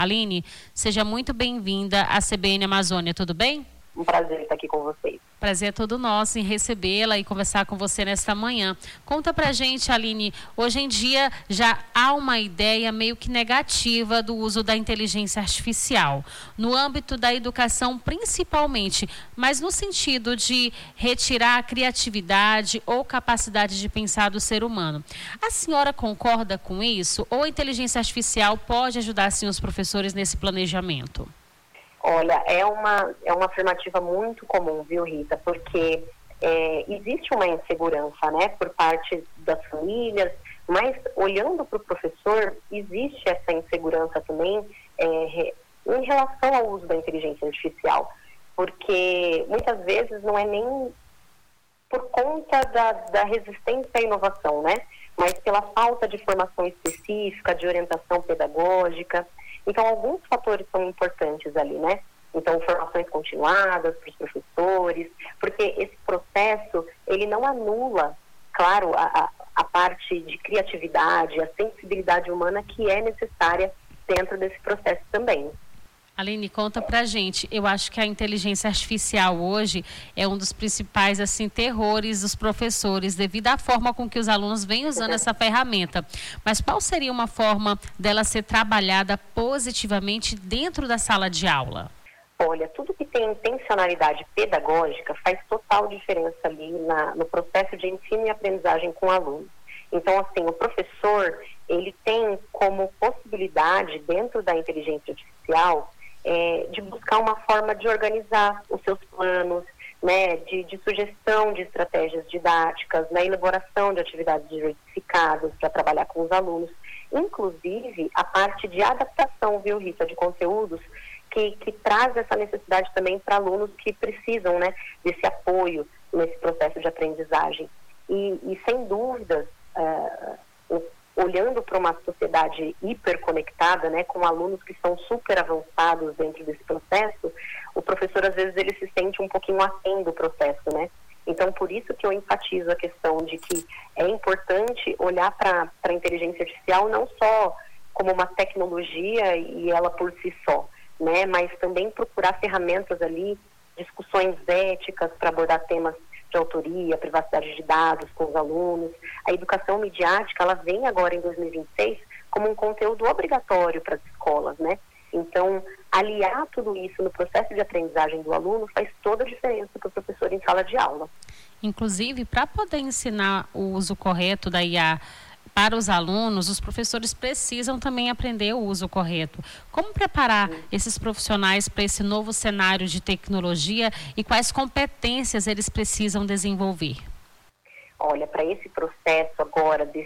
Aline, seja muito bem-vinda à CBN Amazônia, tudo bem? Um prazer estar aqui com vocês. Prazer é todo nosso em recebê-la e conversar com você nesta manhã. Conta pra gente, Aline, hoje em dia já há uma ideia meio que negativa do uso da inteligência artificial, no âmbito da educação principalmente, mas no sentido de retirar a criatividade ou capacidade de pensar do ser humano. A senhora concorda com isso? Ou a inteligência artificial pode ajudar, sim, os professores nesse planejamento? Olha, é uma afirmativa muito comum, viu, Rita? Porque existe uma insegurança, né, por parte das famílias, mas olhando para o professor, existe essa insegurança também em relação ao uso da inteligência artificial, porque muitas vezes não é nem por conta da resistência à inovação, né, mas pela falta de formação específica, de orientação pedagógica. Então, alguns fatores são importantes ali, né? Então, formações continuadas para os professores, porque esse processo, ele não anula, claro, a parte de criatividade, a sensibilidade humana que é necessária dentro desse processo também. Aline, conta pra gente. Eu acho que a inteligência artificial hoje é um dos principais, assim, terrores dos professores, devido à forma com que os alunos vêm usando essa ferramenta. Mas qual seria uma forma dela ser trabalhada positivamente dentro da sala de aula? Olha, tudo que tem intencionalidade pedagógica faz total diferença ali no processo de ensino e aprendizagem com o aluno. Então, assim, o professor, ele tem como possibilidade, dentro da inteligência artificial, de buscar uma forma de organizar os seus planos, né, de sugestão de estratégias didáticas, na elaboração de atividades diversificadas para trabalhar com os alunos, inclusive a parte de adaptação, viu, Rita, de conteúdos que traz essa necessidade também para alunos que precisam, né, desse apoio nesse processo de aprendizagem. E sem dúvidas, olhando para uma sociedade hiperconectada, né, com alunos que são super avançados dentro desse processo, o professor, às vezes, ele se sente um pouquinho aquém do processo, né? Então, por isso que eu enfatizo a questão de que é importante olhar para a inteligência artificial não só como uma tecnologia e ela por si só, né, mas também procurar ferramentas ali, discussões éticas para abordar temas de autoria, privacidade de dados com os alunos. A educação midiática, ela vem agora em 2026 como um conteúdo obrigatório para as escolas, né? Então, aliar tudo isso no processo de aprendizagem do aluno faz toda a diferença para o professor em sala de aula. Inclusive, para poder ensinar o uso correto da IA para os alunos, os professores precisam também aprender o uso correto. Como preparar esses profissionais para esse novo cenário de tecnologia e quais competências eles precisam desenvolver? Olha, para esse processo agora de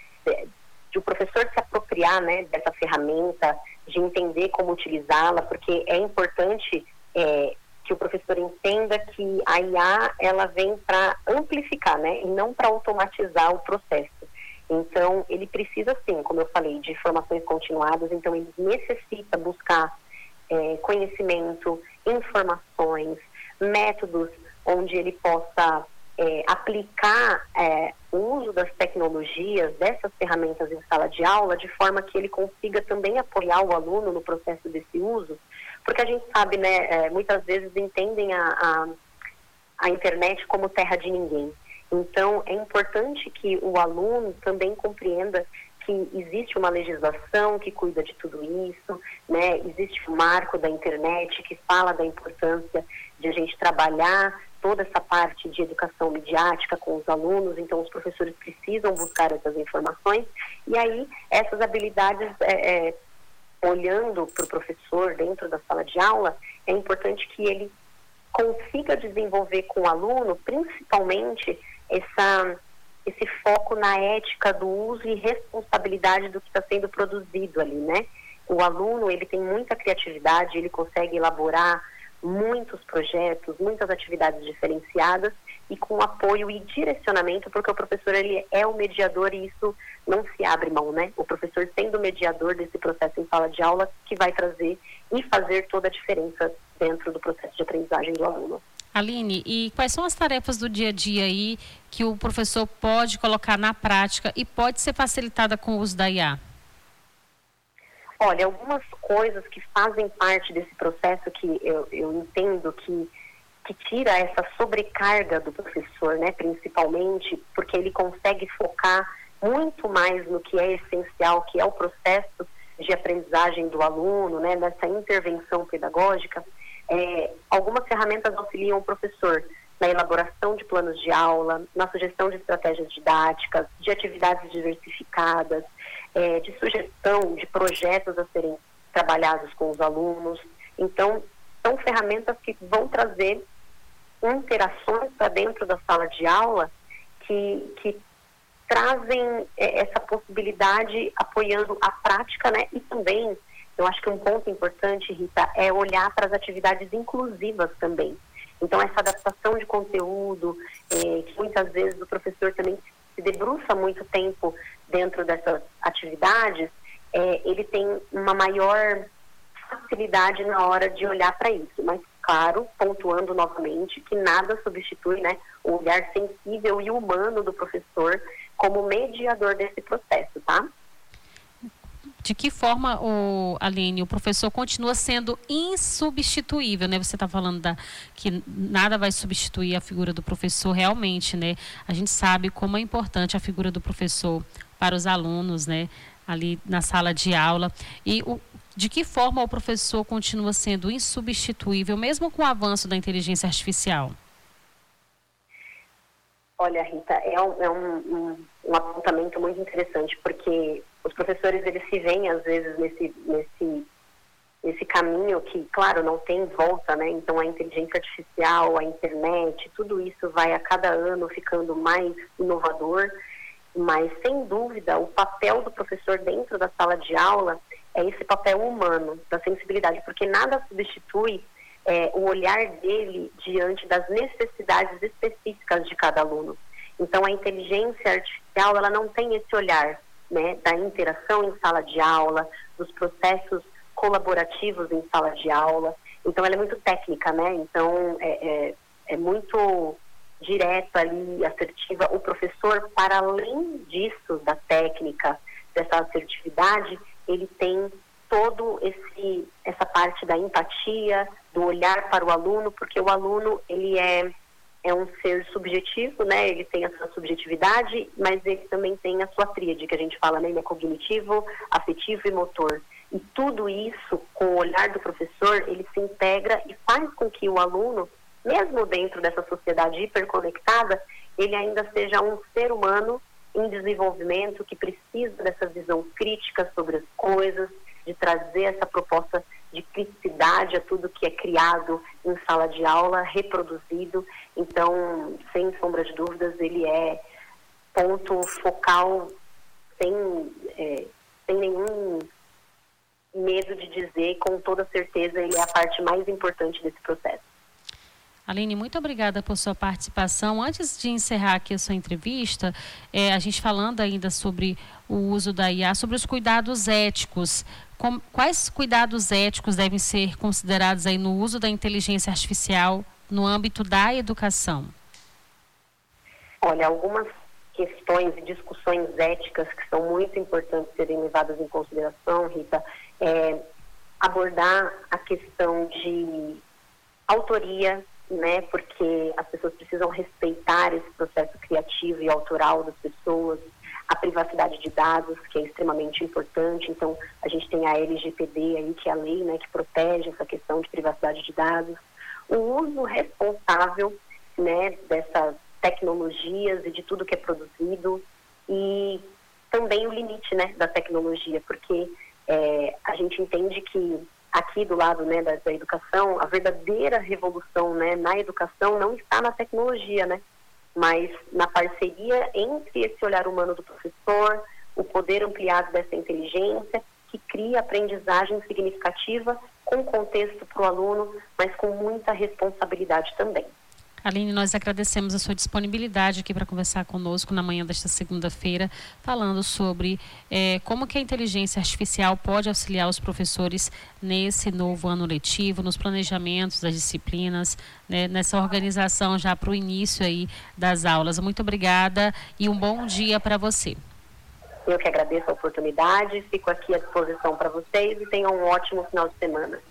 o professor se apropriar, né, dessa ferramenta, de entender como utilizá-la, porque é importante que o professor entenda que a IA ela vem para amplificar, né, e não para automatizar o processo. Então, ele precisa, sim, como eu falei, de formações continuadas, então ele necessita buscar conhecimento, informações, métodos onde ele possa aplicar o uso das tecnologias, dessas ferramentas em sala de aula, de forma que ele consiga também apoiar o aluno no processo desse uso, porque a gente sabe, né, muitas vezes entendem a internet como terra de ninguém. Então, é importante que o aluno também compreenda que existe uma legislação que cuida de tudo isso, né? Existe o marco da internet que fala da importância de a gente trabalhar toda essa parte de educação midiática com os alunos, então os professores precisam buscar essas informações, e aí essas habilidades, olhando para o professor dentro da sala de aula, é importante que ele consiga desenvolver com o aluno, principalmente, esse foco na ética do uso e responsabilidade do que está sendo produzido ali, né? O aluno, ele tem muita criatividade, ele consegue elaborar muitos projetos, muitas atividades diferenciadas e com apoio e direcionamento, porque o professor, ele é o mediador e isso não se abre mão, né? O professor sendo o mediador desse processo em sala de aula que vai trazer e fazer toda a diferença dentro do processo de aprendizagem do aluno. Aline, e quais são as tarefas do dia a dia aí que o professor pode colocar na prática e pode ser facilitada com o uso da IA? Olha, algumas coisas que fazem parte desse processo que eu entendo que tira essa sobrecarga do professor, né, principalmente porque ele consegue focar muito mais no que é essencial, que é o processo de aprendizagem do aluno, né, nessa intervenção pedagógica. Algumas ferramentas auxiliam o professor na elaboração de planos de aula, na sugestão de estratégias didáticas, de atividades diversificadas, de sugestão de projetos a serem trabalhados com os alunos. Então, são ferramentas que vão trazer interações para dentro da sala de aula que trazem essa possibilidade apoiando a prática, né? E também, eu acho que um ponto importante, Rita, é olhar para as atividades inclusivas também. Então, essa adaptação de conteúdo, que muitas vezes o professor também se debruça muito tempo dentro dessas atividades, ele tem uma maior facilidade na hora de olhar para isso. Mas, claro, pontuando novamente que nada substitui, né, o olhar sensível e humano do professor como mediador desse processo, tá? De que forma, Aline, o professor continua sendo insubstituível, né? Você está falando que nada vai substituir a figura do professor realmente, né? A gente sabe como é importante a figura do professor para os alunos, né? Ali na sala de aula. E de que forma o professor continua sendo insubstituível, mesmo com o avanço da inteligência artificial? Olha, Rita, é um apontamento muito interessante, porque os professores, eles se veem, às vezes, nesse caminho que, claro, não tem volta, né? Então, a inteligência artificial, a internet, tudo isso vai a cada ano ficando mais inovador, mas, sem dúvida, o papel do professor dentro da sala de aula é esse papel humano, da sensibilidade, porque nada substitui o olhar dele diante das necessidades específicas de cada aluno. Então, a inteligência artificial, ela não tem esse olhar, né, da interação em sala de aula, dos processos colaborativos em sala de aula. Então, ela é muito técnica, né? Então, é muito direta ali, assertiva. O professor, para além disso, da técnica, dessa assertividade, ele tem todo essa parte da empatia, do olhar para o aluno, porque o aluno, ele é um ser subjetivo, né? Ele tem a sua subjetividade, mas ele também tem a sua tríade, que a gente fala, né? Ele é cognitivo, afetivo e motor. E tudo isso, com o olhar do professor, ele se integra e faz com que o aluno, mesmo dentro dessa sociedade hiperconectada, ele ainda seja um ser humano em desenvolvimento, que precisa dessa visão crítica sobre as coisas, de trazer essa proposta de criticidade a tudo que é criado em sala de aula, reproduzido. Então, sem sombra de dúvidas, ele é ponto focal, sem nenhum medo de dizer, com toda certeza, ele é a parte mais importante desse processo. Aline, muito obrigada por sua participação. Antes de encerrar aqui a sua entrevista, a gente falando ainda sobre o uso da IA, sobre os cuidados éticos. Quais cuidados éticos devem ser considerados aí no uso da inteligência artificial no âmbito da educação? Olha, algumas questões e discussões éticas que são muito importantes serem levadas em consideração, Rita, abordar a questão de autoria, né, porque as pessoas precisam respeitar esse processo criativo e autoral das pessoas, a privacidade de dados, que é extremamente importante. Então, a gente tem a LGPD aí, que é a lei, né, que protege essa questão de privacidade de dados, o uso responsável, né, dessas tecnologias e de tudo que é produzido, e também o limite, né, da tecnologia, porque a gente entende que aqui do lado, né, da educação, a verdadeira revolução, né, na educação não está na tecnologia, né, mas na parceria entre esse olhar humano do professor, o poder ampliado dessa inteligência, que cria aprendizagem significativa com contexto para o aluno, mas com muita responsabilidade também. Aline, nós agradecemos a sua disponibilidade aqui para conversar conosco na manhã desta segunda-feira, falando sobre como que a inteligência artificial pode auxiliar os professores nesse novo ano letivo, nos planejamentos das disciplinas, né, nessa organização já para o início aí das aulas. Muito obrigada e um bom dia para você. Eu que agradeço a oportunidade, fico aqui à disposição para vocês e tenham um ótimo final de semana.